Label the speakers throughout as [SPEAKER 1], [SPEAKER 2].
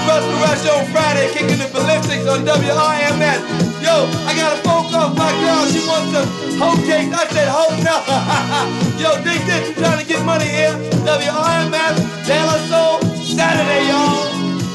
[SPEAKER 1] Russell Rush on Friday, kicking the ballistics on WRMS. Yo, I got a phone call from my girl. She wants some hoe cakes. I said, hoe no. Yo, dig this. You trying to get money here? WRMS, De La Soul, Saturday, y'all.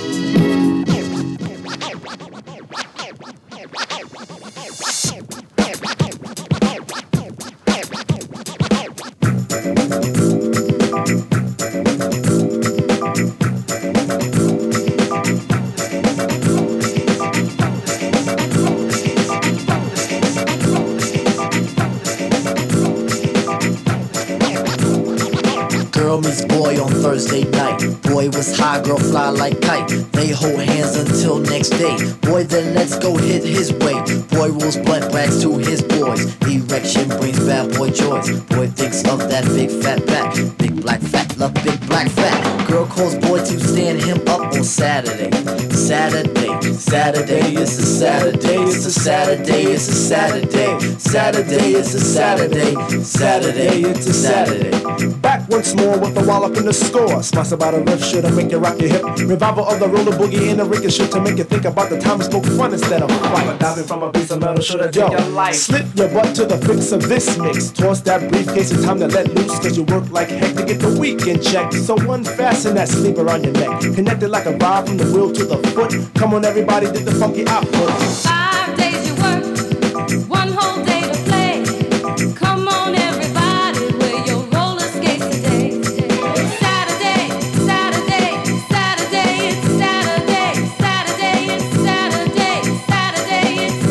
[SPEAKER 2] Girl meets boy on Thursday night. Boy was high, girl fly like kite. They hold hands until next day. Boy then let's go hit his way. Boy rolls blunt brags to his boys. Erection brings bad boy joys. Boy thinks of that big fat back. Big black fat, love big black fat. Girl calls boy to stand him up on Saturday. Saturday, it's a Saturday, it's a Saturday, it's a Saturday. Saturday, it's a Saturday, Saturday, it's a Saturday.
[SPEAKER 3] Back once more with the wallop in the score. Sponsored by the left should make you rock your hip. Revival of the roller boogie in the ricochet to make you think about the time we spoke fun instead of fight. Diving from a piece of metal should have your life. Slip your butt to the fix of this mix. Toss that briefcase, it's time to let loose. Cause you work like heck to get the weekend check. So unfasten that sleeper on your neck. Connected like a rod from the wheel to the foot. Come on everybody, did the funky output.
[SPEAKER 4] 5 days you work, 1 whole day to play. Come on everybody, wear your roller skates today. It's Saturday, Saturday, Saturday, it's Saturday, Saturday, it's Saturday, Saturday, it's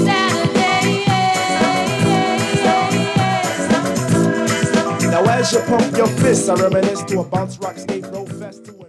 [SPEAKER 4] Saturday.
[SPEAKER 3] Now as you pump your fists, I reminisce to a bounce rock skate roll fest.